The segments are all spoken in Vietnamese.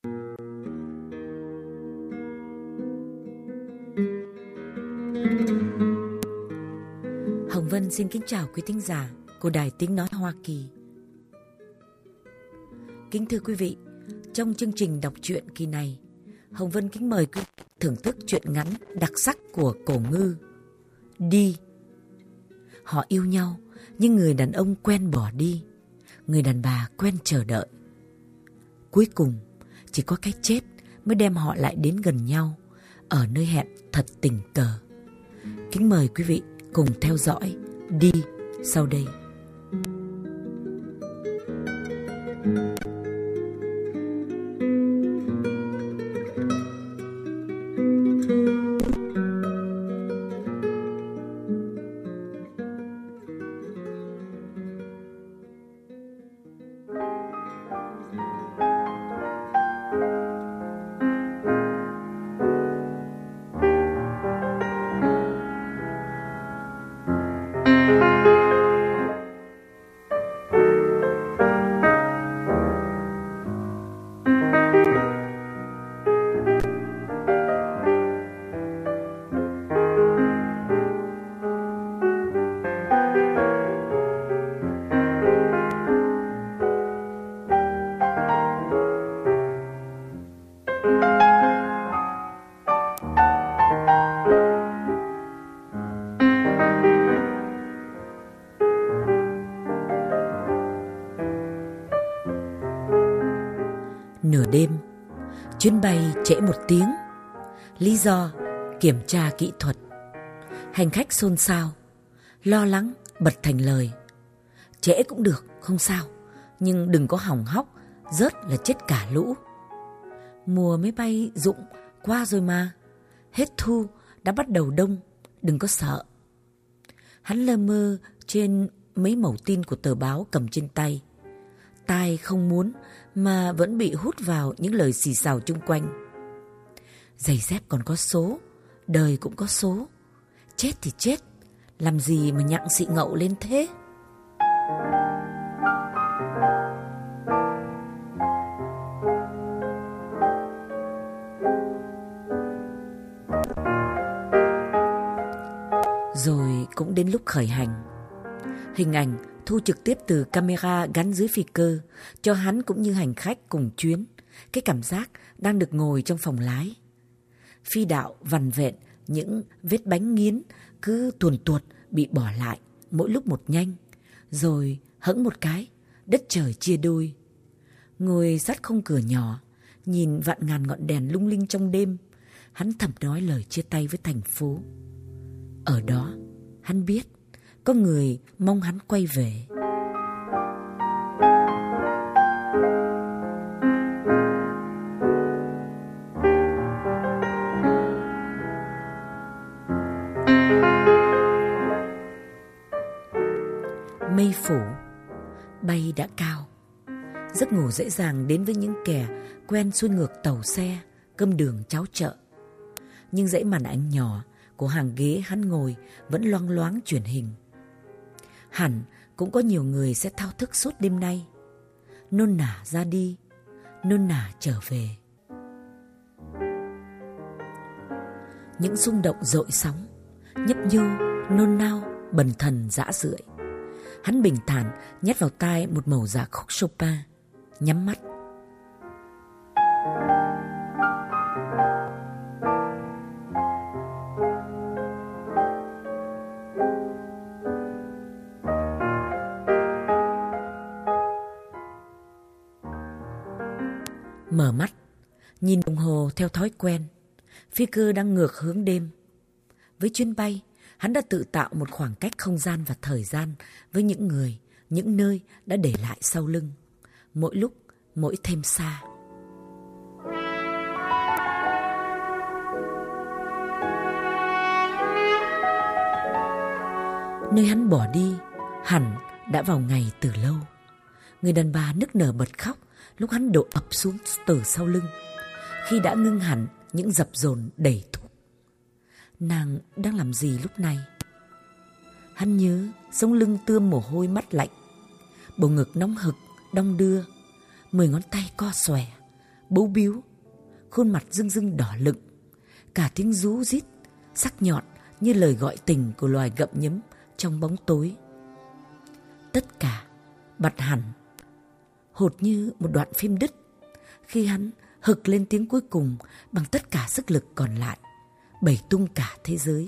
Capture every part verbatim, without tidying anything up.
Hồng Vân xin kính chào quý thính giả của Đài Tiếng Nói Hoa Kỳ. Kính thưa quý vị, trong chương trình đọc truyện kỳ này, Hồng Vân kính mời quý vị thưởng thức truyện ngắn đặc sắc của Cổ Ngư, Đi. Họ yêu nhau, nhưng người đàn ông quen bỏ đi, người đàn bà quen chờ đợi. Cuối cùng, chỉ có cái chết mới đem họ lại đến gần nhau, ở nơi hẹn thật tình cờ. Kính mời quý vị cùng theo dõi Đi sau đây. Nửa đêm, chuyến bay trễ một tiếng. Lý do kiểm tra kỹ thuật. Hành khách xôn xao, lo lắng bật thành lời: trễ cũng được, không sao, nhưng đừng có hỏng hóc, rớt là chết cả lũ. Mùa máy bay rụng qua rồi mà, hết thu đã bắt đầu đông, đừng có sợ. Hắn lơ mơ trên mấy mẩu tin của tờ báo cầm trên tay. Tai không muốn mà vẫn bị hút vào những lời xì xào chung quanh. Giày dép còn có số, đời cũng có số. Chết thì chết, làm gì mà nhặng xị ngậu lên thế? Rồi cũng đến lúc khởi hành. Hình ảnh thu trực tiếp từ camera gắn dưới phi cơ cho hắn cũng như hành khách cùng chuyến cái cảm giác đang được ngồi trong phòng lái. Phi đạo vằn vện những vết bánh nghiến cứ tuồn tuột bị bỏ lại mỗi lúc một nhanh, rồi hẫng một cái, đất trời chia đôi. Ngồi sát khung cửa nhỏ, nhìn vạn ngàn ngọn đèn lung linh trong đêm, hắn thầm nói lời chia tay với thành phố. Ở đó, hắn biết có người mong hắn quay về. Mây phủ, bay đã cao. Giấc ngủ dễ dàng đến với những kẻ quen xuôi ngược tàu xe, cơm đường cháo chợ. Nhưng dãy màn ảnh nhỏ của hàng ghế hắn ngồi vẫn loang loáng truyền hình. Hẳn cũng có nhiều người sẽ thao thức suốt đêm nay, nôn nả ra đi, nôn nả trở về. Những rung động dội sóng, nhấp nhô, nôn nao, bần thần dã rượi. Hắn bình thản nhét vào tai một mẩu nhạc khúc Chopin, nhắm mắt. Mở mắt, nhìn đồng hồ theo thói quen. Phi cơ đang ngược hướng đêm. Với chuyến bay, hắn đã tự tạo một khoảng cách không gian và thời gian với những người, những nơi đã để lại sau lưng. Mỗi lúc, mỗi thêm xa. Nơi hắn bỏ đi, hẳn đã vào ngày từ lâu. Người đàn bà nức nở bật khóc lúc hắn đổ ập xuống từ sau lưng, khi đã ngưng hẳn những dập dồn đầy thúc. Nàng đang làm gì lúc này? Hắn nhớ sống lưng tươm mồ hôi, mắt lạnh, bầu ngực nóng hực đong đưa, mười ngón tay co xòe, bấu bíu, khuôn mặt rưng rưng đỏ lựng, cả tiếng rú rít sắc nhọn như lời gọi tình của loài gặm nhấm trong bóng tối. Tất cả bặt hẳn, hột như một đoạn phim đứt, khi hắn hực lên tiếng cuối cùng bằng tất cả sức lực còn lại, bẩy tung cả thế giới.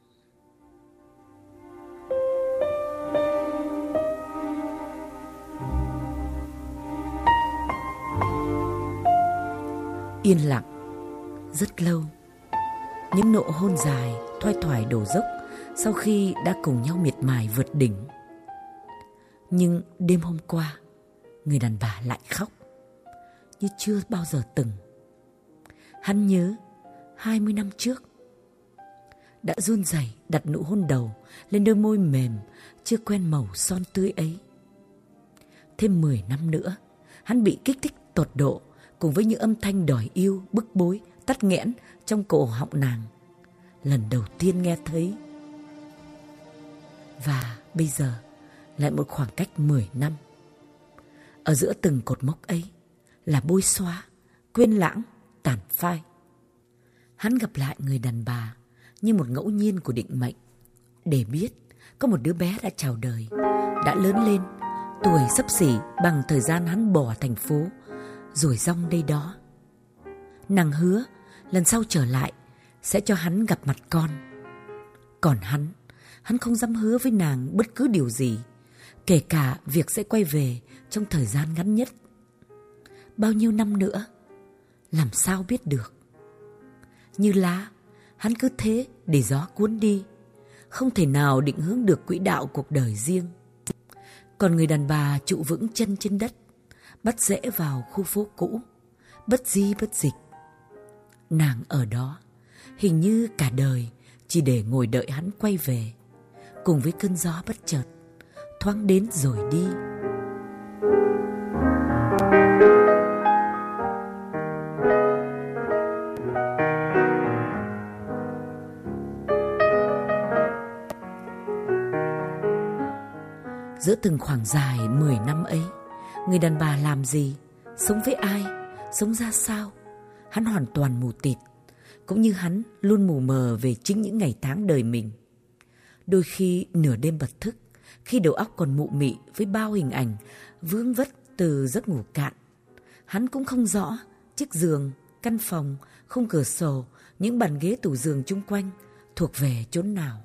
Yên lặng rất lâu, những nụ hôn dài thoai thoải đổ dốc sau khi đã cùng nhau miệt mài vượt đỉnh. Nhưng đêm hôm qua, người đàn bà lại khóc như chưa bao giờ từng. Hắn nhớ hai mươi năm trước, đã run rẩy đặt nụ hôn đầu lên đôi môi mềm chưa quen màu son tươi ấy. Thêm mười năm nữa, hắn bị kích thích tột độ cùng với những âm thanh đòi yêu, bức bối, tắc nghẽn trong cổ họng nàng. Lần đầu tiên nghe thấy. Và bây giờ lại một khoảng cách mười năm. Ở giữa từng cột mốc ấy là bôi xóa, quên lãng, tàn phai. Hắn gặp lại người đàn bà như một ngẫu nhiên của định mệnh, để biết có một đứa bé đã chào đời, đã lớn lên, tuổi xấp xỉ bằng thời gian hắn bỏ thành phố rồi dong đây đó. Nàng hứa lần sau trở lại sẽ cho hắn gặp mặt con. Còn hắn, hắn không dám hứa với nàng bất cứ điều gì, kể cả việc sẽ quay về trong thời gian ngắn nhất. Bao nhiêu năm nữa, làm sao biết được. Như lá, hắn cứ thế để gió cuốn đi, không thể nào định hướng được quỹ đạo cuộc đời riêng. Còn người đàn bà trụ vững chân trên đất, bắt rễ vào khu phố cũ, bất di bất dịch. Nàng ở đó, hình như cả đời chỉ để ngồi đợi hắn quay về, cùng với cơn gió bất chợt, thoáng đến rồi đi. Giữa từng khoảng dài mười năm ấy, người đàn bà làm gì, sống với ai, sống ra sao, hắn hoàn toàn mù tịt, cũng như hắn luôn mù mờ về chính những ngày tháng đời mình. Đôi khi nửa đêm bật thức, khi đầu óc còn mụ mị với bao hình ảnh vướng vất từ giấc ngủ cạn, hắn cũng không rõ chiếc giường, căn phòng, khung cửa sổ, những bàn ghế tủ giường chung quanh thuộc về chốn nào.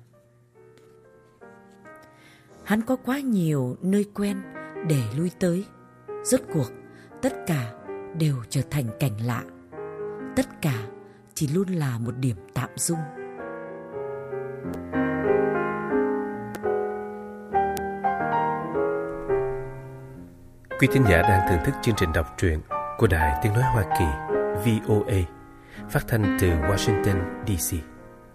Hắn có quá nhiều nơi quen để lui tới. Rốt cuộc, tất cả đều trở thành cảnh lạ. Tất cả chỉ luôn là một điểm tạm dung. Quý thính giả đang thưởng thức chương trình đọc truyện của Đài Tiếng Nói Hoa Kỳ vê o a, phát thanh từ Washington, đê xê.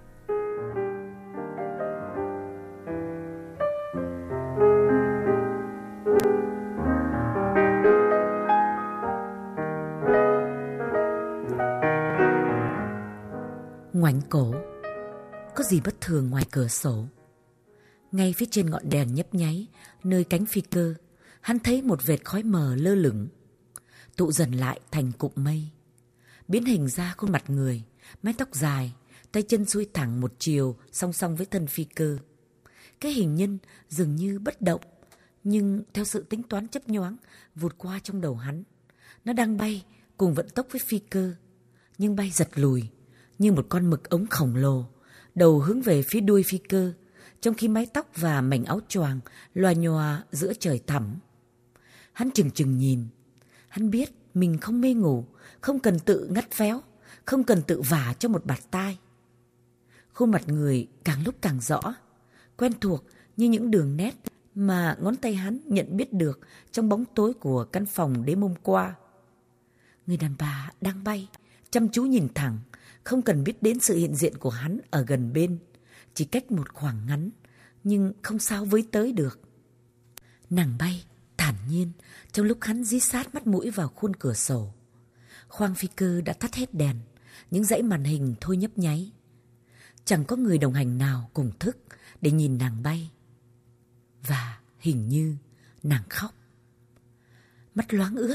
Ngoảnh cổ, có gì bất thường ngoài cửa sổ? Ngay phía trên ngọn đèn nhấp nháy, nơi cánh phi cơ, hắn thấy một vệt khói mờ lơ lửng, tụ dần lại thành cụm mây, biến hình ra khuôn mặt người, mái tóc dài, tay chân xuôi thẳng một chiều song song với thân phi cơ. Cái hình nhân dường như bất động, nhưng theo sự tính toán chấp nhoáng vụt qua trong đầu hắn, nó đang bay cùng vận tốc với phi cơ, nhưng bay giật lùi như một con mực ống khổng lồ, đầu hướng về phía đuôi phi cơ, trong khi mái tóc và mảnh áo choàng loà nhòa giữa trời thẳm. Hắn chừng chừng nhìn. Hắn biết mình không mê ngủ, không cần tự ngắt véo, không cần tự vả cho một bạt tai. Khuôn mặt người càng lúc càng rõ, quen thuộc như những đường nét mà ngón tay hắn nhận biết được trong bóng tối của căn phòng đêm hôm qua. Người đàn bà đang bay, chăm chú nhìn thẳng, không cần biết đến sự hiện diện của hắn ở gần bên, chỉ cách một khoảng ngắn, nhưng không sao với tới được. Nàng bay thản nhiên trong lúc hắn dí sát mắt mũi vào khuôn cửa sổ. Khoang phi cơ đã tắt hết đèn, những dãy màn hình thôi nhấp nháy. Chẳng có người đồng hành nào cùng thức để nhìn nàng bay. Và hình như nàng khóc. Mắt loáng ướt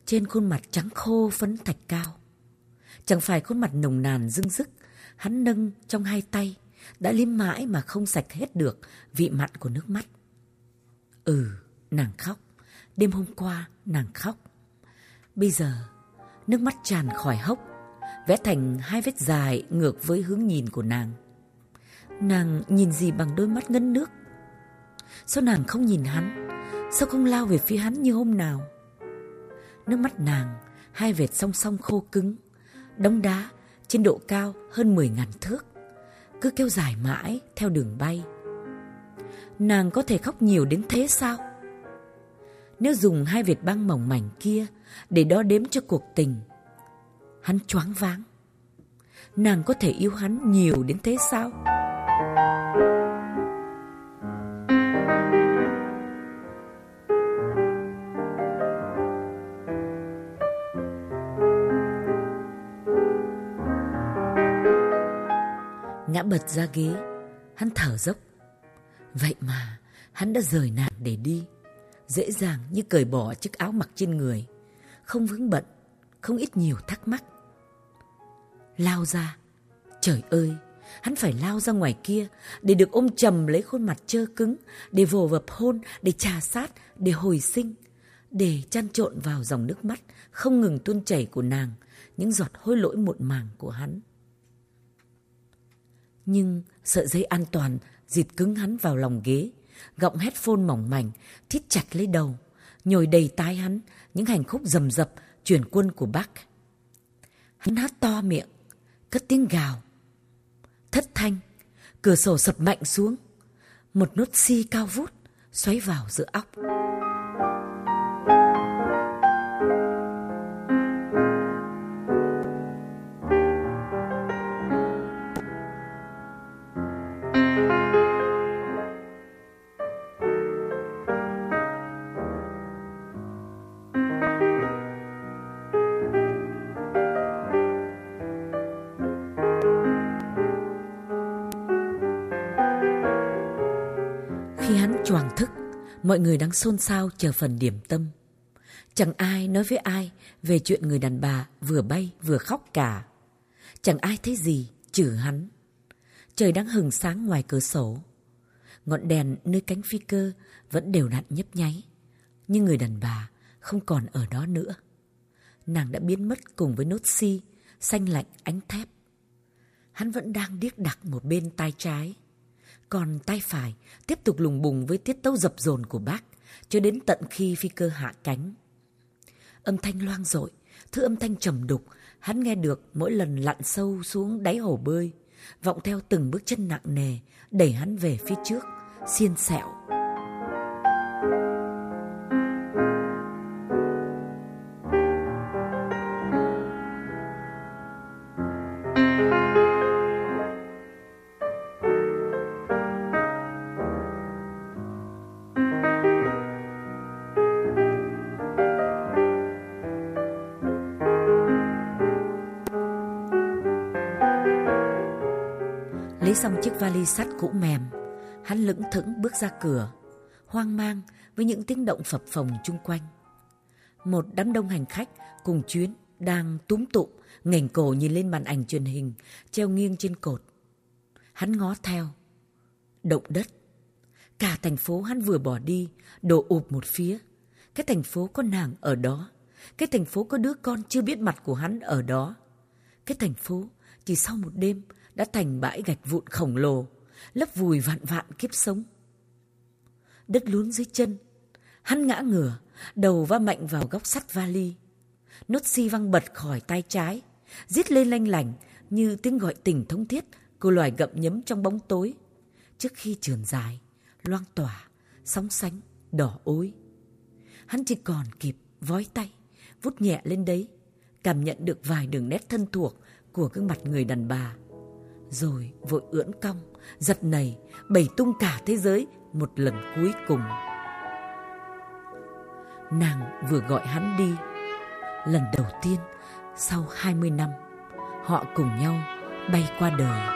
trên khuôn mặt trắng khô phấn thạch cao. Chẳng phải khuôn mặt nồng nàn dưng dứt, hắn nâng trong hai tay, đã liếm mãi mà không sạch hết được vị mặn của nước mắt. Ừ, nàng khóc. Đêm hôm qua, nàng khóc. Bây giờ, nước mắt tràn khỏi hốc, vẽ thành hai vết dài ngược với hướng nhìn của nàng. Nàng nhìn gì bằng đôi mắt ngấn nước? Sao nàng không nhìn hắn? Sao không lao về phía hắn như hôm nào? Nước mắt nàng, hai vệt song song khô cứng, đống đá trên độ cao hơn mười ngàn thước, cứ kéo dài mãi theo đường bay. Nàng có thể khóc nhiều đến thế sao? Nếu dùng hai vệt băng mỏng mảnh kia để đo đếm cho cuộc tình, hắn choáng váng. Nàng có thể yêu hắn nhiều đến thế sao? Ngã bật ra ghế, hắn thở dốc. Vậy mà hắn đã rời nàng để đi, dễ dàng như cởi bỏ chiếc áo mặc trên người, không vướng bận, không ít nhiều thắc mắc. Lao ra, trời ơi, hắn phải lao ra ngoài kia để được ôm chầm lấy khuôn mặt trơ cứng, để vồ vập hôn, để trà sát, để hồi sinh, để chan trộn vào dòng nước mắt không ngừng tuôn chảy của nàng, những giọt hối lỗi muộn màng của hắn. Nhưng sợi dây an toàn dịt cứng hắn vào lòng ghế, gọng headphone mỏng mảnh thít chặt lấy đầu, nhồi đầy tai hắn những hành khúc rầm rập chuyển quân của Bach. Hắn hát to miệng, cất tiếng gào. Thất thanh, cửa sổ sập mạnh xuống, một nốt xi cao vút xoáy vào giữa óc. Khi hắn choàng thức, mọi người đang xôn xao chờ phần điểm tâm. Chẳng ai nói với ai về chuyện người đàn bà vừa bay vừa khóc cả. Chẳng ai thấy gì trừ hắn. Trời đang hừng sáng ngoài cửa sổ. Ngọn đèn nơi cánh phi cơ vẫn đều đặn nhấp nháy. Nhưng người đàn bà không còn ở đó nữa. Nàng đã biến mất cùng với nốt xi xanh lạnh ánh thép. Hắn vẫn đang điếc đặc một bên tai trái, còn tay phải tiếp tục lùng bùng với tiết tấu dập dồn của Bach cho đến tận khi phi cơ hạ cánh. Âm thanh loang dội, thứ âm thanh trầm đục hắn nghe được mỗi lần lặn sâu xuống đáy hồ bơi, vọng theo từng bước chân nặng nề đẩy hắn về phía trước, xiên xẹo. Lấy xong chiếc vali sắt cũ mềm, hắn lững thững bước ra cửa, hoang mang với những tiếng động phập phồng chung quanh. Một đám đông hành khách cùng chuyến đang túm tụm, nghềnh cổ nhìn lên màn ảnh truyền hình treo nghiêng trên cột. Hắn ngó theo. Động đất. Cả thành phố hắn vừa bỏ đi đổ ụp một phía. Cái thành phố có nàng ở đó. Cái thành phố có đứa con chưa biết mặt của hắn ở đó. Cái thành phố chỉ sau một đêm đã thành bãi gạch vụn khổng lồ, lấp vùi vạn vạn kiếp sống. Đất lún dưới chân, hắn ngã ngửa, đầu va mạnh vào góc sắt vali. Nốt xi văng bật khỏi tay trái, rít lên lanh lảnh như tiếng gọi tình thống thiết của loài gặm nhấm trong bóng tối, trước khi trườn dài, loang tỏa, sóng sánh, đỏ ối. Hắn chỉ còn kịp vói tay, vút nhẹ lên đấy, cảm nhận được vài đường nét thân thuộc của gương mặt người đàn bà. Rồi vội ưỡn cong, giật nảy, bẩy tung cả thế giới một lần cuối cùng. Nàng vừa gọi hắn đi. Lần đầu tiên sau hai mươi năm, họ cùng nhau bay qua đời.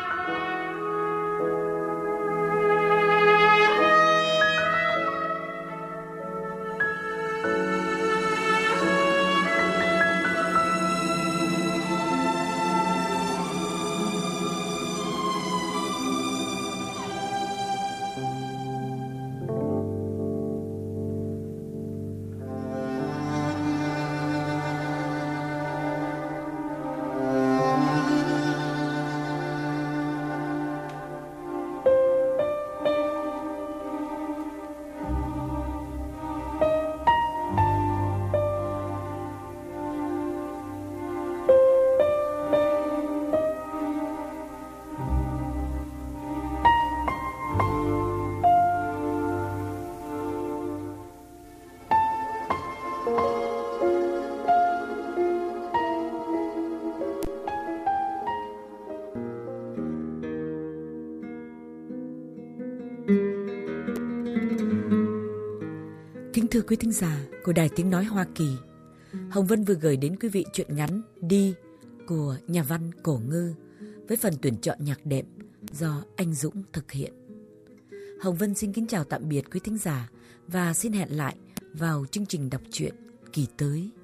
thưa quý thính giả của Đài Tiếng Nói Hoa Kỳ, Hồng Vân vừa gửi đến quý vị truyện ngắn Đi của nhà văn Cổ Ngư với phần tuyển chọn nhạc đệm do anh Dũng thực hiện. Hồng Vân xin kính chào tạm biệt quý thính giả và xin hẹn lại vào chương trình đọc truyện kỳ tới.